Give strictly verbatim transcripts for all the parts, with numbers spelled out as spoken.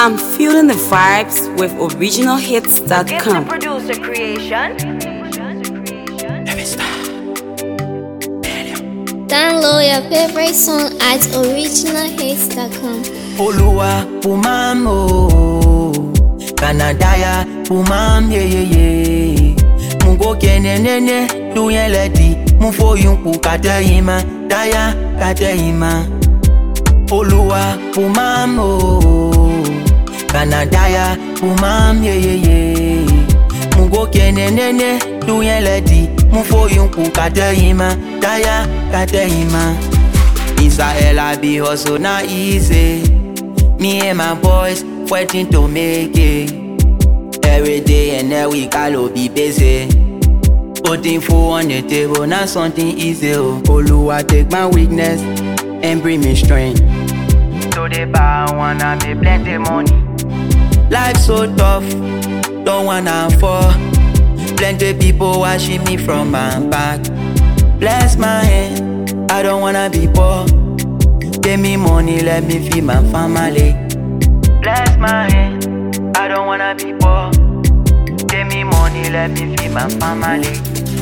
I'm feeling the vibes with original hits dot com. Producer creation. Download your favorite song at original hits dot com. Oluwa pumam oh, Kanadaya pumam ye ye ye. Mungo kene nene duyen ledi, munfo yunku kateyima, daya kateyima. Oluwa pumam oh, Kanadaya pumam ye ye ye. Mungo kene nene duyen ledi, munfo yunku kateyima, daya kateyima. Israel I be hustle not easy. Me and my boys fighting to make it. Every day and every week I'll be busy. Putting food on the table, not something easy. Oh, Oluwa take my weakness and bring me strength. To the bar, I wanna make plenty money. Life so tough, don't wanna fall. Plenty people watching me from my back. Bless my hand, I don't wanna be poor. Give me money, let me feed my family. Bless my hand, I don't wanna be poor. Give me money, let me feed my family.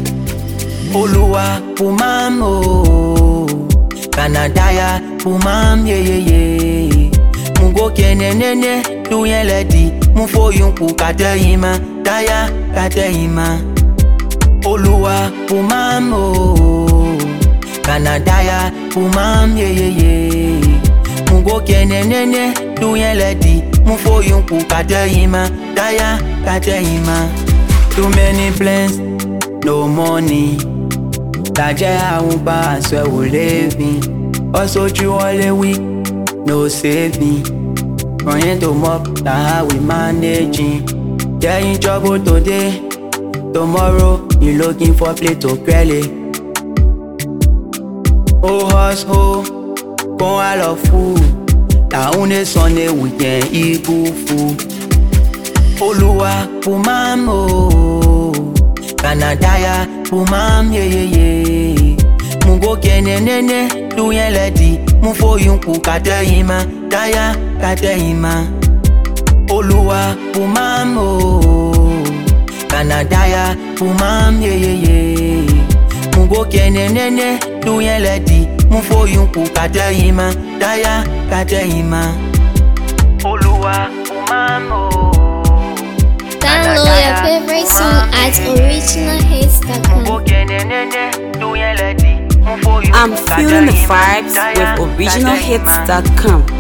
Oluwa pumam oh, Kanadaya pumam ye ye ye. Mungo kene nene duyen ledi, munfo yunku kateyima, daya kateyima. Oluwa pumam oh, Kanadaya pumam ye ye ye. Mungo kene nene duyen ledi, munfo yunku kateyima, daya kateyima. Too many plans, no money. Taje awuba aswe wo living. Also you all a week, no saving. Running to mop, that's how we managing. Get in trouble today, tomorrow you looking for play to credit. Oh hush ho, con a love food. La une Sunday weekend equal food. Oluwa pumam oh, Kanadaya pumam ye ye ye. Mungo kene nene duyen ledi, munfo yunku kateyima, daya kateyima. Oluwa pumam oh, Kanadaya pumam ye ye ye. Mungo kene nene duyen ledi, munfo yunku kateyima, daya kateyima. Oluwa pumam oh. Download your favorite song at original hits dot com. I'm feeling the vibes with original hits dot com.